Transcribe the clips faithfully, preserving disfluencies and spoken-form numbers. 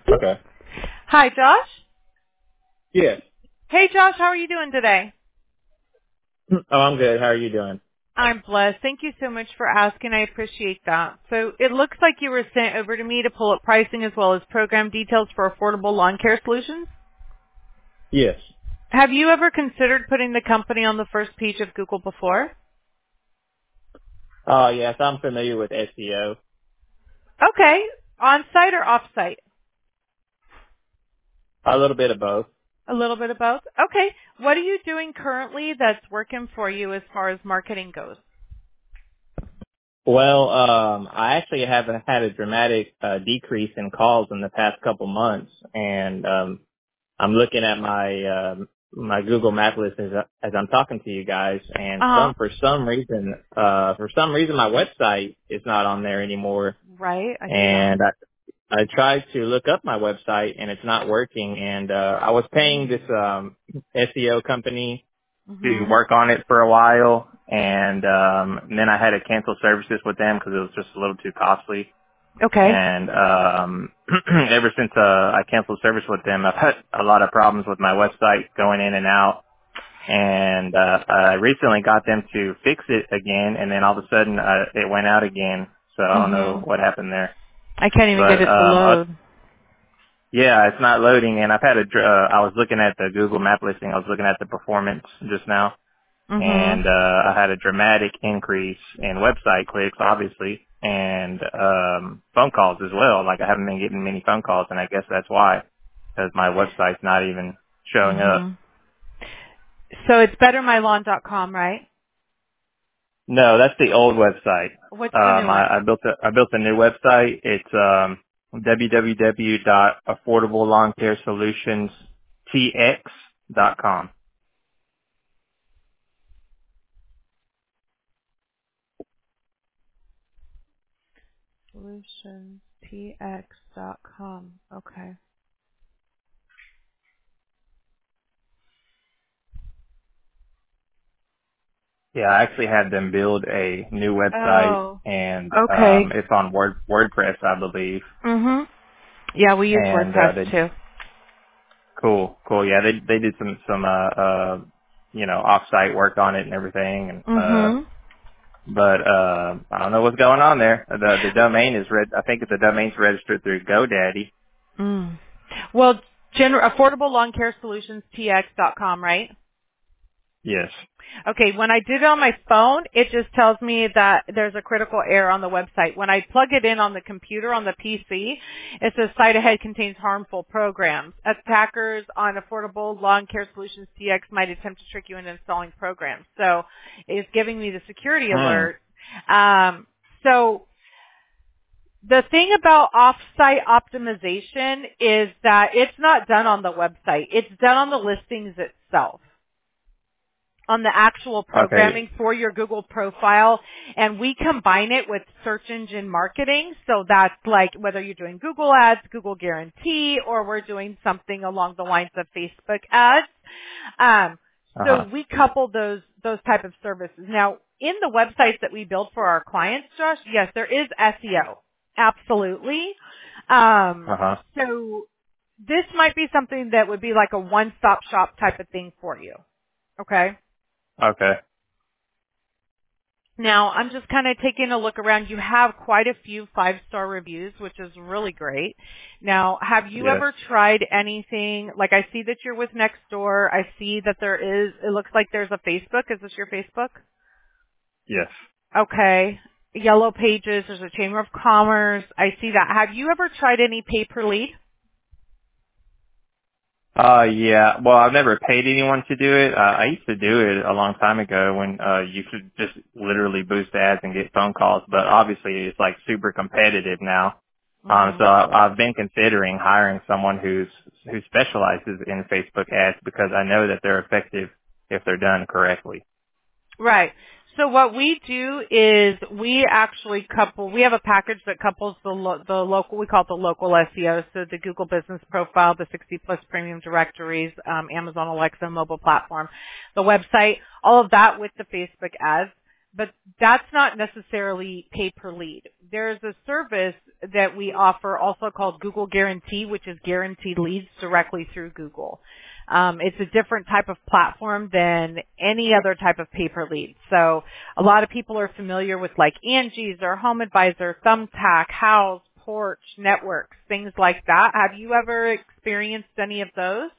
Okay. Hi, Josh. Yes. Hey, Josh, how are you doing today? Oh, I'm good. How are you doing? I'm blessed. Thank you so much for asking. I appreciate that. So it looks like you were sent over to me to pull up pricing as well as program details for affordable lawn care solutions. Yes. Have you ever considered putting the company on the first page of Google before? Uh, yes, I'm familiar with S E O. Okay. On-site or off-site? A little bit of both. A little bit of both? Okay. What are you doing currently that's working for you as far as marketing goes? Well, um, I actually have had a dramatic uh, decrease in calls in the past couple months, and um, I'm looking at my um my Google Map list as, as I'm talking to you guys, and Uh-huh. some for some reason, uh, for some reason, my website is not on there anymore, Right. I see that. and I, I tried to look up my website and it's not working, and uh I was paying this um S E O company to Mm-hmm. work on it for a while, and um and then I had to cancel services with them because it was just a little too costly. Okay. And um ever since uh I canceled service with them, I've had a lot of problems with my website going in and out. And uh I recently got them to fix it again, and then all of a sudden uh, it went out again. So I don't know Mm-hmm. what happened there. I can't even get But it to um load. Yeah, it's not loading, and I've had a. dr- Uh, I was looking at the Google Map listing. I was looking at the performance just now, and Mhm. uh, I had a dramatic increase in website clicks, obviously, and um, phone calls as well. Like I haven't been getting many phone calls, and I guess that's why, because my website's not even showing up. Mhm. So it's better my lawn dot com, right? No, that's the old website. What's the new Um, one? I, I built a I built a new website. It's um, w w w dot affordable lawn care solutions t x dot com. solutions t x dot com. Okay. Yeah, I actually had them build a new website, Oh. and um, Okay. it's on Word WordPress, I believe. Mhm. Yeah, we use And uh, WordPress they too. cool, cool. Yeah, they they did some some uh, uh you know off-site work on it and everything. And uh, Mhm. but uh, I don't know what's going on there. The the domain is read. I think the domain's registered through GoDaddy. Mm. Well, gener- affordable lawn care solutions t x dot com, right? Yes. Okay, when I did it on my phone, it just tells me that there's a critical error on the website. When I plug it in on the computer, on the P C, it says site ahead contains harmful programs. Attackers on Affordable Lawn Care Solutions T X might attempt to trick you into installing programs. So it's giving me the security Hmm. alert. Um, so the thing about off-site optimization is that it's not done on the website. It's done on the listings itself, on the actual Okay. programming for your Google profile, and we combine it with search engine marketing. So that's like whether you're doing Google ads, Google guarantee, or we're doing something along the lines of Facebook ads. Um, Uh so huh. we couple those those type of services. Now, in the websites that we build for our clients, Josh, yes, there is S E O, absolutely. Um, Uh huh. so this might be something that would be like a one-stop shop type of thing for you. Okay. Okay. Now, I'm just kind of taking a look around. You have quite a few five-star reviews, which is really great. Now, have you Yes. ever tried anything, like I see that you're with Nextdoor. I see that there is, it looks like there's a Facebook. Is this your Facebook? Yes. Okay. Yellow Pages, there's a Chamber of Commerce. I see that. Have you ever tried any pay-per-lead? Uh, yeah. Well, I've never paid anyone to do it. Uh, I used to do it a long time ago when, uh, you could just literally boost ads and get phone calls, but obviously it's like super competitive now. Um, Mm-hmm. so I, I've been considering hiring someone who's, who specializes in Facebook ads because I know that they're effective if they're done correctly. Right. So what we do is we actually couple, we have a package that couples the, lo- the local, we call it the local S E O, so the Google Business Profile, the sixty plus premium directories, um, Amazon Alexa mobile platform, the website, all of that with the Facebook ads. but that's not necessarily pay per lead. There's a service that we offer also called Google Guarantee, which is guaranteed leads directly through Google. Um, it's a different type of platform than any other type of pay per lead. So a lot of people are familiar with like Angie's or Home Advisor, Thumbtack, Houzz, Porch, Networks, things like that. Have you ever experienced any of those?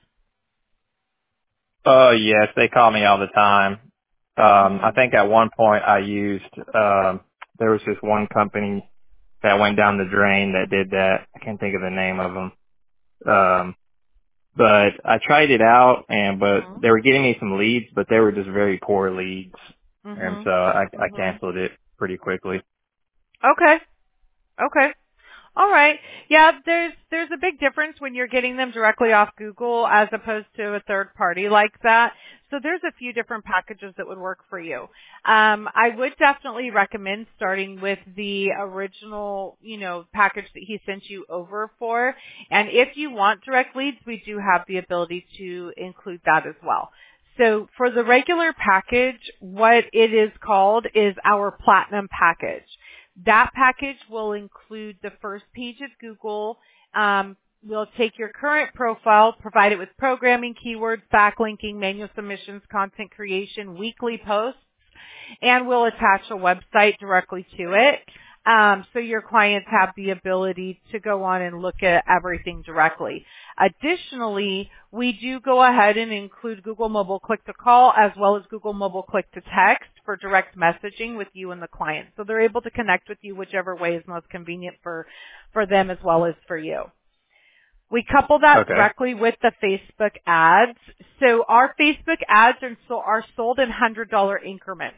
Oh, yes, they call me all the time. Um, I Mm-hmm. think at one point I used, um, there was this one company that went down the drain that did that. I can't think of the name of them. Um, but I tried it out and, but Mm-hmm. they were getting me some leads, but they were just very poor leads. And so I, Mm-hmm. I Mm-hmm. canceled it pretty quickly. Okay. Okay. All right. Yeah, there's there's a big difference when you're getting them directly off Google as opposed to a third party like that. So there's a few different packages that would work for you. Um, I would definitely recommend starting with the original, you know, package that he sent you over for. And if you want direct leads, we do have the ability to include that as well. So for the regular package, what it is called is our Platinum package. That package will include the first page of Google. Um, we'll take your current profile, provide it with programming, keywords, backlinking, manual submissions, content creation, weekly posts, and we'll attach a website directly to it. Um, so your clients have the ability to go on and look at everything directly. Additionally, we do go ahead and include Google Mobile Click to Call as well as Google Mobile Click to Text for direct messaging with you and the client. So they're able to connect with you whichever way is most convenient for, for them as well as for you. We couple that Okay. directly with the Facebook ads. So our Facebook ads are, so, are sold in one hundred dollars increments.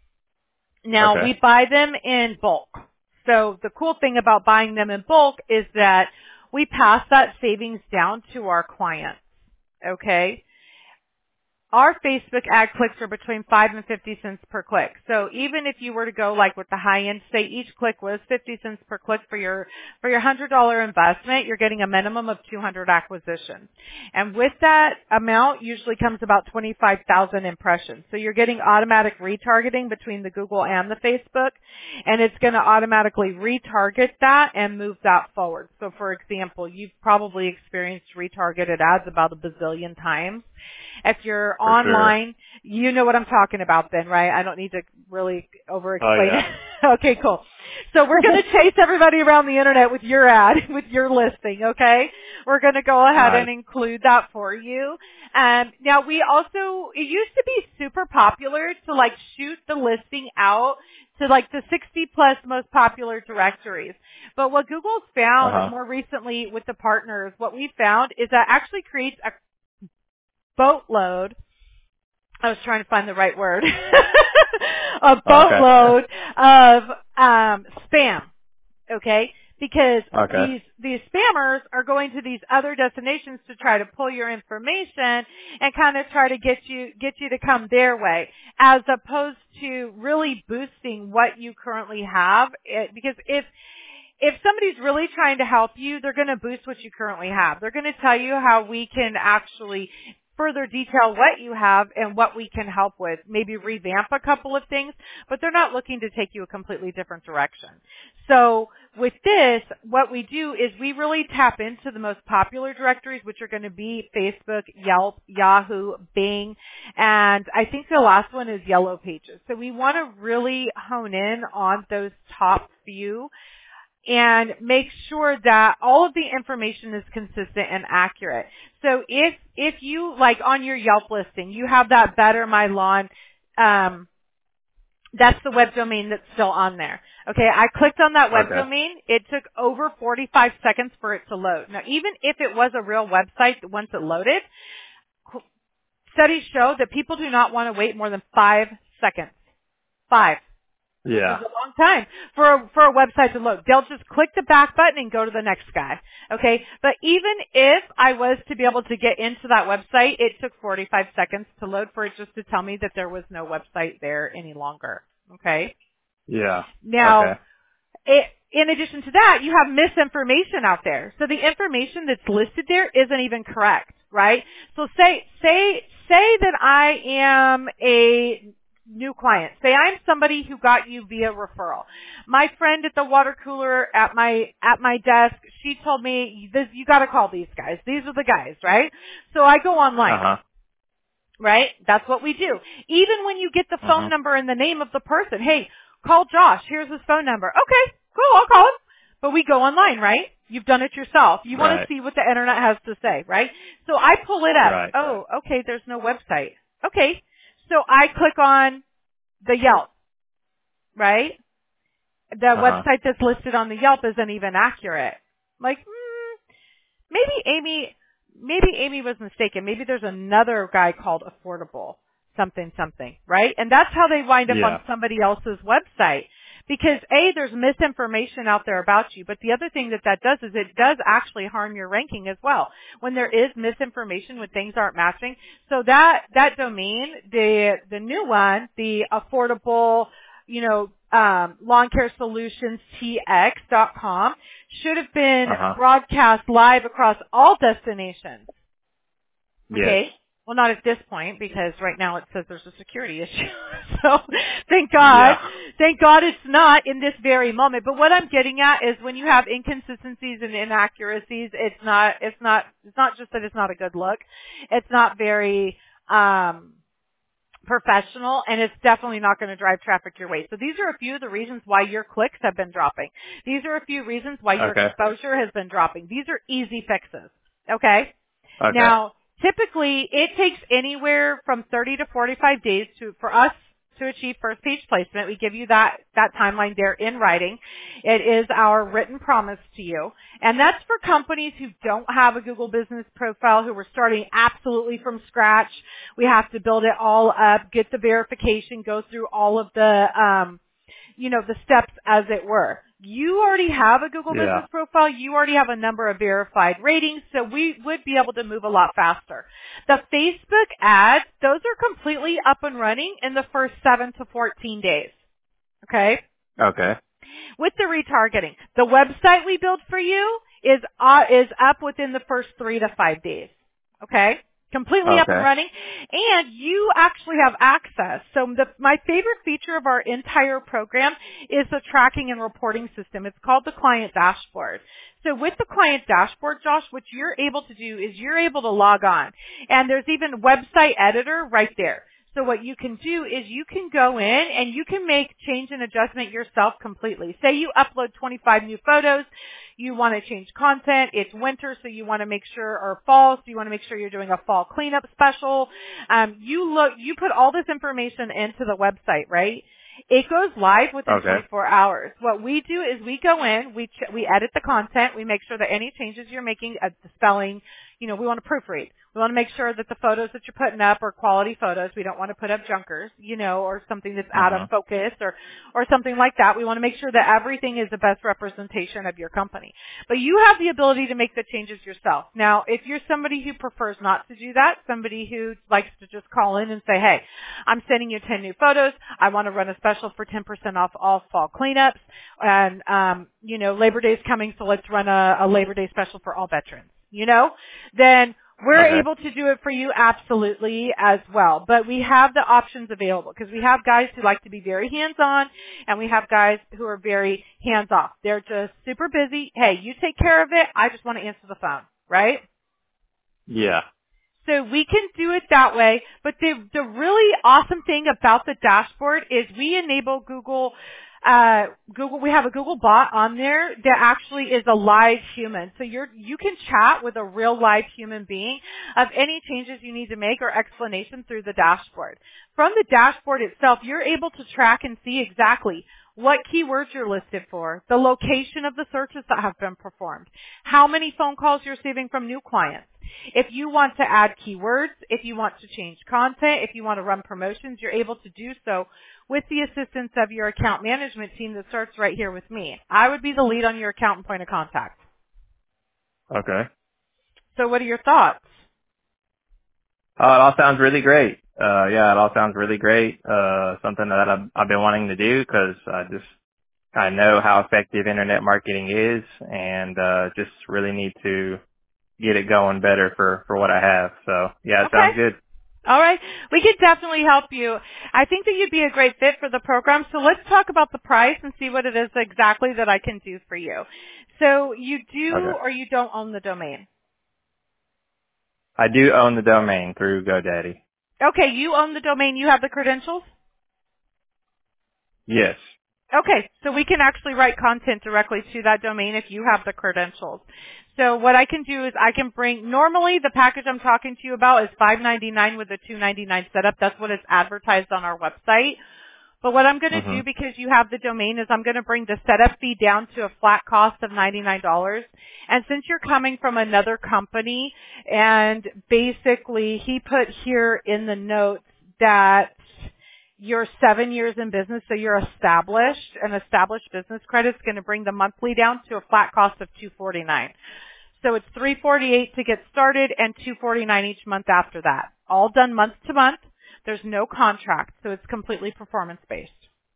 Now, Okay. we buy them in bulk. So the cool thing about buying them in bulk is that we pass that savings down to our clients. Okay? Our Facebook ad clicks are between five and fifty cents per click. So even if you were to go like with the high end, say each click was fifty cents per click for your, for your one hundred dollars investment, you're getting a minimum of two hundred acquisitions. And with that amount usually comes about twenty-five thousand impressions. So you're getting automatic retargeting between the Google and the Facebook, and it's going to automatically retarget that and move that forward. So for example, you've probably experienced retargeted ads about a bazillion times. If you're For sure. online, you know what I'm talking about then, right? I don't need to really Oh, over-explain yeah. it. Okay, cool. So we're going to chase everybody around the internet with your ad, with your listing, okay? We're going to go ahead Nice. and include that for you. Um, now we also, it used to be super popular to like shoot the listing out to like the sixty plus most popular directories. But what Google's found Uh-huh. more recently with the partners, what we found is that actually creates a boatload. I was trying to find the right word. A Okay. boatload of um, spam. Okay, because Okay. these these spammers are going to these other destinations to try to pull your information and kind of try to get you get you to come their way, as opposed to really boosting what you currently have. It, because if if somebody's really trying to help you, they're going to boost what you currently have. They're going to tell you how we can actually further detail what you have and what we can help with, maybe revamp a couple of things, but they're not looking to take you a completely different direction. So with this, what we do is we really tap into the most popular directories, which are going to be Facebook, Yelp, Yahoo, Bing, and I think the last one is Yellow Pages. So we want to really hone in on those top few and make sure that all of the information is consistent and accurate. So if, if you, like on your Yelp listing, you have that Better My Lawn, um, that's the web domain that's still on there. Okay, I clicked on that web Okay. domain. It took over forty-five seconds for it to load. Now, even if it was a real website, once it loaded, studies show that people do not want to wait more than five seconds. Five. Yeah. It's a long time for a, for a website to load. They'll just click the back button and go to the next guy. Okay? But even if I was to be able to get into that website, it took forty-five seconds to load for it just to tell me that there was no website there any longer. Okay? Yeah. Okay. Now, it, in addition to that, you have misinformation out there. So the information that's listed there isn't even correct, right? So say, say, say that I am a new clients. Say I'm somebody who got you via referral. My friend at the water cooler at my at my desk, she told me this, you got to call these guys. These are the guys, right? So I go online. Uh-huh. Right? That's what we do. Even when you get the phone Uh-huh. number and the name of the person, hey, call Josh. Here's his phone number. Okay, cool, I'll call him. But we go online, right? You've done it yourself. You want to Right. see what the internet has to say, right? So I pull it up. Right. Oh, okay, there's no website. Okay. So I click on the Yelp, right? The Uh-huh. website that's listed on the Yelp isn't even accurate. Like, hmm, maybe Amy, maybe Amy was mistaken. Maybe there's another guy called Affordable something something, right? And that's how they wind up on Yeah. somebody else's website. Because A, there's misinformation out there about you, but the other thing that that does is it does actually harm your ranking as well. When there is misinformation, when things aren't matching. So that, that domain, the, the new one, the Affordable, you know, um, lawn care solutions T X dot com should have been Uh-huh. broadcast live across all destinations. Yes. Okay. Well, not at this point because right now it says there's a security issue. So thank God, Yeah. thank God it's not in this very moment. But what I'm getting at is when you have inconsistencies and inaccuracies, it's not, it's not, it's not just that it's not a good look. It's not very, um, professional, and it's definitely not going to drive traffic your way. So these are a few of the reasons why your clicks have been dropping. These are a few reasons why your Okay. exposure has been dropping. These are easy fixes. Okay? Okay. Now, typically, it takes anywhere from thirty to forty-five days to, for us to achieve first page placement. We give you that, that timeline there in writing. It is our written promise to you. And that's for companies who don't have a Google business profile, who are starting absolutely from scratch. We have to build it all up, get the verification, go through all of the, um, you know, the steps as it were. You already have a Google Yeah. business profile. You already have a number of verified ratings, so we would be able to move a lot faster. The Facebook ads, those are completely up and running in the first seven to fourteen days. Okay? Okay. With the retargeting, the website we build for you is uh, is up within the first three to five days. Okay? Completely up and Okay. running. And you actually have access. So the, my favorite feature of our entire program is the tracking and reporting system. It's called the client dashboard. So with the client dashboard, Josh, what you're able to do is you're able to log on. And there's even website editor right there. So what you can do is you can go in and you can make change and adjustment yourself completely. Say you upload twenty-five new photos, you want to change content, it's winter so you want to make sure, or fall, so you want to make sure you're doing a fall cleanup special. Um, you look, you put all this information into the website, right? It goes live within Okay. twenty-four hours. What we do is we go in, we ch- we edit the content, we make sure that any changes you're making, uh, the spelling, you know, we want to proofread. We want to make sure that the photos that you're putting up are quality photos. We don't want to put up junkers, you know, or something that's out of Uh-huh. focus or, or something like that. We want to make sure that everything is the best representation of your company. But you have the ability to make the changes yourself. Now, if you're somebody who prefers not to do that, somebody who likes to just call in and say, hey, I'm sending you ten new photos. I want to run a special for ten percent off all fall cleanups. And, um, you know, Labor Day is coming, so let's run a, a Labor Day special for all veterans, you know, then we're Okay. able to do it for you absolutely as well. But we have the options available because we have guys who like to be very hands-on and we have guys who are very hands-off. They're just super busy. Hey, you take care of it. I just want to answer the phone, right? Yeah. So we can do it that way, but the, the really awesome thing about the dashboard is we enable Google, uh, Google, we have a Google bot on there that actually is a live human. So you're, you can chat with a real live human being of any changes you need to make or explanation through the dashboard. From the dashboard itself, you're able to track and see exactly what keywords you're listed for, the location of the searches that have been performed, how many phone calls you're receiving from new clients. If you want to add keywords, if you want to change content, if you want to run promotions, you're able to do so with the assistance of your account management team that starts right here with me. I would be the lead on your account and point of contact. Okay. So what are your thoughts? Uh, it all sounds really great. Uh, yeah, it all sounds really great. Uh, something that I've, I've been wanting to do because I just, I know how effective internet marketing is and, uh, just really need to get it going better for, for what I have. So yeah, it Okay. sounds good. All right. We can definitely help you. I think that you'd be a great fit for the program. So let's talk about the price and see what it is exactly that I can do for you. So you do Okay. or you don't own the domain? I do own the domain through GoDaddy. Okay, you own the domain. You have the credentials? Yes. Okay, so we can actually write content directly to that domain if you have the credentials. So what I can do is I can bring, normally the package I'm talking to you about is five ninety-nine with a two ninety-nine setup. That's what is advertised on our website. But what I'm going to Mhm. do, because you have the domain, is I'm going to bring the setup fee down to a flat cost of ninety-nine dollars. And since you're coming from another company, and basically he put here in the notes that you're seven years in business, so you're established. An established business credit is going to bring the monthly down to a flat cost of two forty-nine. So it's three forty-eight to get started and two forty-nine each month after that. All done month to month. There's no contract, so it's completely performance based.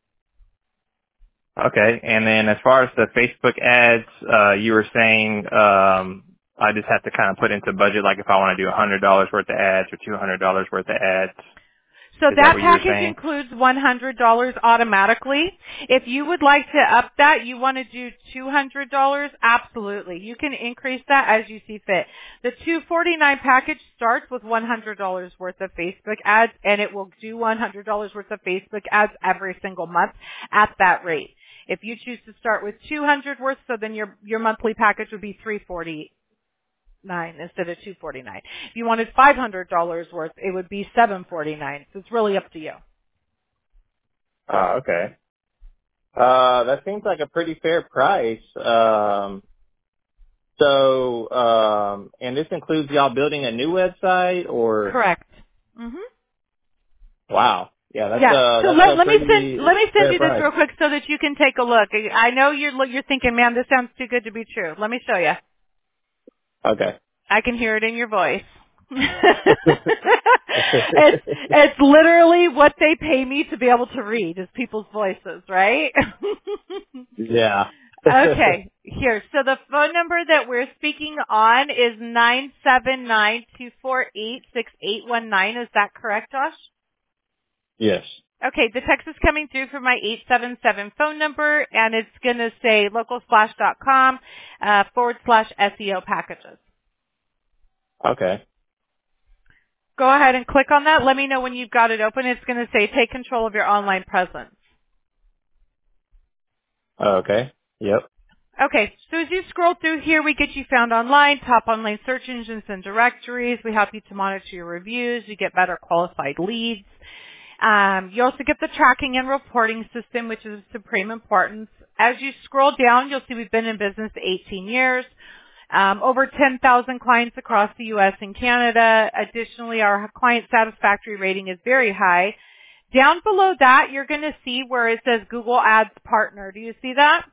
Okay. And then as far as the Facebook ads, uh, you were saying um, I just have to kind of put into budget, like if I want to do one hundred dollars worth of ads or two hundred dollars worth of ads. So Is that that what you were package saying? includes one hundred dollars automatically. If you would like to up that, you want to do two hundred dollars, absolutely. You can increase that as you see fit. The two forty-nine package starts with one hundred dollars worth of Facebook ads, and it will do one hundred dollars worth of Facebook ads every single month at that rate. If you choose to start with two hundred worth, so then your your monthly package would be three forty-nine instead of two forty-nine. If you wanted five hundred dollars worth, it would be seven forty-nine. So it's really up to you. Oh, okay. Uh, that seems like a pretty fair price. Um, so, um, and this includes y'all building a new website or? Correct. Mhm. Wow. Yeah, that's Yeah. uh So that's let, a let me send pretty let me send fair you this price. real quick so that you can take a look. I know you're look- you're thinking, man, this sounds too good to be true. Let me show you. Okay. I can hear it in your voice. it's it's literally what they pay me to be able to read is people's voices, right? Yeah. Okay, here. So the phone number that we're speaking on is nine seven nine two four eight six eight one nine. Is that correct, Josh? Yes. Okay, the text is coming through from my eight seven seven phone number, and it's going to say localsplash.com uh, forward slash S E O packages. Okay. Go ahead and click on that. Let me know when you've got it open. It's going to say take control of your online presence. Okay. Yep. Okay, so as you scroll through here, we get you found online, top online search engines and directories. We help you to monitor your reviews. You get better qualified leads. Um, you also get the tracking and reporting system, which is of supreme importance. As you scroll down, you'll see we've been in business eighteen years. Um, over ten thousand clients across the U S and Canada. Additionally, our client satisfaction rating is very high. Down below that, you're going to see where it says Google Ads Partner. Do you see that?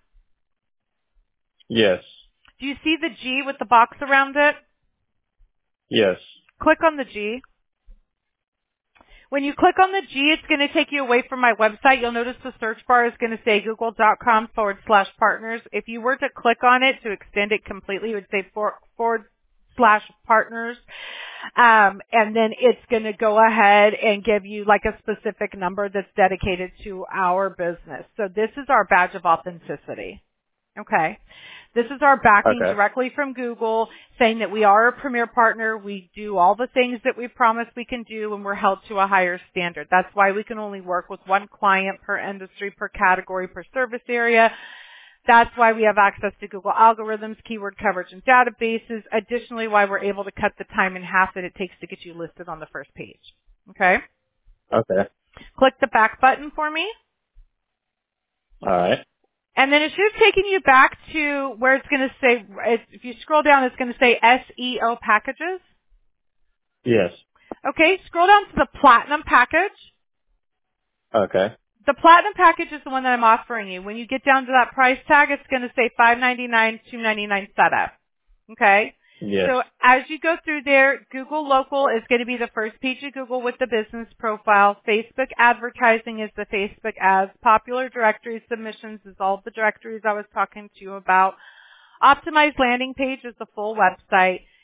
Yes. Do you see the G with the box around it? Yes. Click on the G. When you click on the G, it's going to take you away from my website. You'll notice the search bar is going to say google.com forward slash partners. If you were to click on it to extend it completely, it would say for, forward slash partners. Um, and then it's going to go ahead and give you like a specific number that's dedicated to our business. So this is our badge of authenticity. Okay. This is our backing Okay. directly from Google, saying that we are a premier partner. We do all the things that we promise we can do, and we're held to a higher standard. That's why we can only work with one client per industry, per category, per service area. That's why we have access to Google algorithms, keyword coverage, and databases. Additionally, why we're able to cut the time in half that it takes to get you listed on the first page. Okay? Okay. Click the back button for me. All right. And then it should have taken you back to where it's going to say, if you scroll down, it's going to say S E O packages. Yes. Okay, scroll down to the platinum package. Okay. The platinum package is the one that I'm offering you. When you get down to that price tag, it's going to say five ninety-nine, two ninety-nine setup. Okay? Yes. So as you go through there, Google Local is going to be the first page of Google with the business profile. Facebook advertising is the Facebook ads. Popular directory submissions is all the directories I was talking to you about. Optimized landing page is the full website.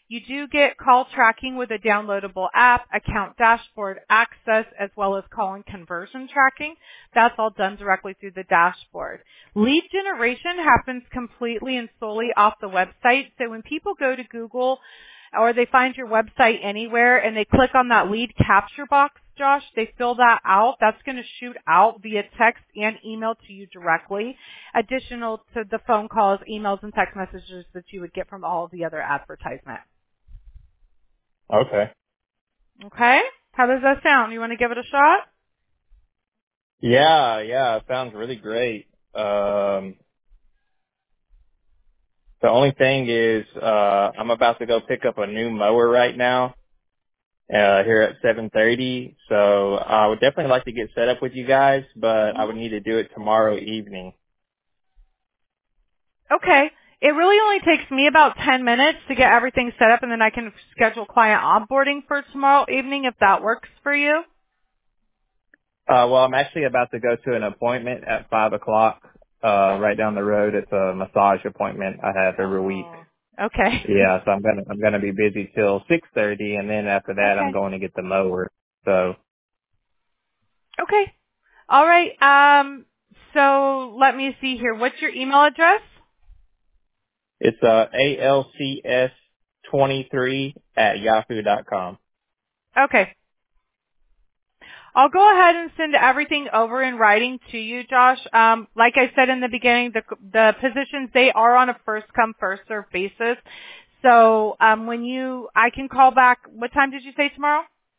You do get call tracking with a downloadable app, account dashboard access, as well as call and conversion tracking. That's all done directly through the dashboard. Lead generation happens completely and solely off the website. So when people go to Google or they find your website anywhere and they click on that lead capture box, Josh, they fill that out. That's going to shoot out via text and email to you directly, additional to the phone calls, emails, and text messages that you would get from all of the other advertisement. Okay. Okay? How does that sound? You want to give it a shot? Yeah, yeah, it sounds really great. Um, the only thing is, uh, I'm about to go pick up a new mower right now, uh, here at seven thirty. So I would definitely like to get set up with you guys, but I would need to do it tomorrow evening. Okay. It really only takes me about ten minutes to get everything set up, and then I can schedule client onboarding for tomorrow evening if that works for you. Uh, well, I'm actually about to go to an appointment at five o'clock, uh, right down the road. It's a massage appointment I have every week. Oh. Okay. Yeah, so I'm gonna, I'm gonna be busy till six thirty, and then after that I'm Okay. going to get the mower. So Okay. All right. Um, so let me see here. What's your email address? it's, uh, A L C S twenty-three at yahoo dot com. Okay. I'll go ahead and send everything over in writing to you, Josh. Um, like I said in the beginning, the, the positions, they are on a first come, first served basis. So, um, when you, I can call back, what time did you say tomorrow?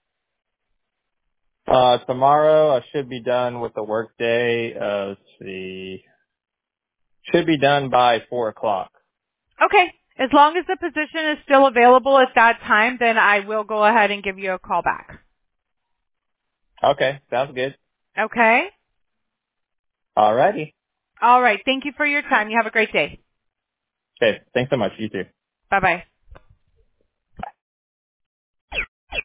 Uh, tomorrow I should be done with the workday. Uh, let's see. Should be done by four o'clock. Okay. As long as the position is still available at that time, then I will go ahead and give you a call back. Okay, sounds good. Okay? Alrighty. All right. Thank you for your time. You have a great day. Okay, thanks so much. You too. Bye-bye.